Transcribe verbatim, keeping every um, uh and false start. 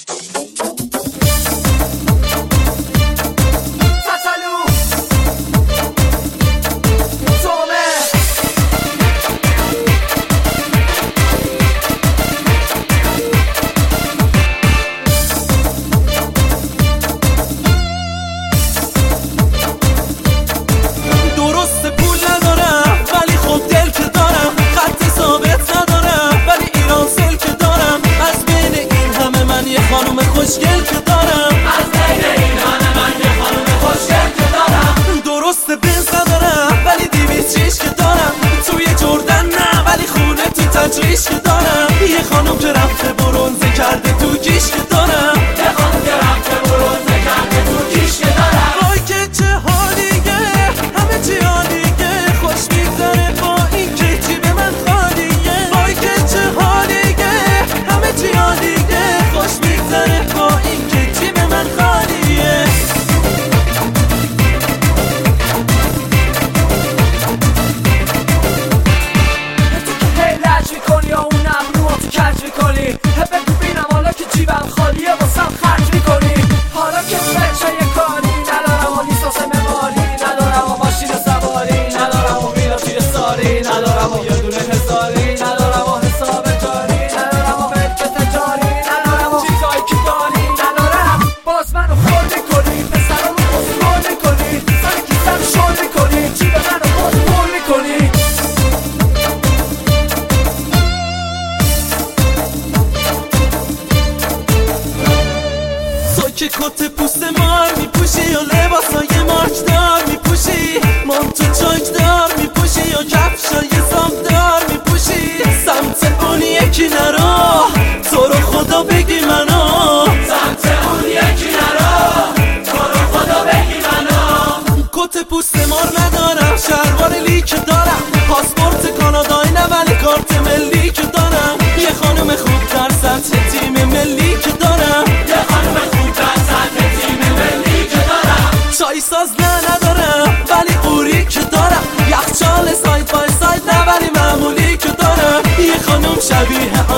خوشگل که دارم از بین این همه من یه خانوم خوشگل که دارم. درسته بنز ندارم ولی دیویس ریش که دارم. توی جردن نه ولی خونه تو تجریش که دارم. یه خانوم که رفته برونزه کرده تو کیش که دارم. یه خانوم که رفته برونزه کرده تو کیش که دارم. وای که چه حالیه همه چی عالیه. خوش میگذره با این که جیب من خالیه. وای که چه حالیه همه چی عالیه. خوش میگذره با این که جیب من خالیه. تو که هی لج میکنی یا اون ابروها تو کج میکنی. بگو بینم حالا که جیبم خالیه واسم خرج میکنی. حالا که فکر یه کاری ندارم و لیسانس معماری ندارم و ماشین سواری ندارم و ویلا توی ساری ندارم و یه دونه حساری ندارم و حساب جاری ندارم و ملک تجاری ندارم و چیزایی که داری ندارم. باز منو خورد میکنی پسرامو بزرگ میکنی. سر کیسم شل میکنی جیب منو باز پر میکنی. تو که کت پوست مار میپوشی یا لباسای مارکدار میپوشی. مانتو چاکدار میپوشی یا کفشای سامدار میپوشی. سمت اون یکی نرو تو رو خدا بگی منو. سمت اون یکی نرو تو رو خدا بگی منو. کت پوست مار ندارم شلوار لیک دارم. پاسپورت کانادایی نه ولی کارت ملی که دارم. یه خانم خوب در سطح تیم ملی که دارم. یه خانم خوب در سطح تیم ملی که دارم. چای ساز نه ندارم ولی قوری که دارم. یخچال ساید بای ساید نه ولی معمولی که دارم. یه خانم شبیه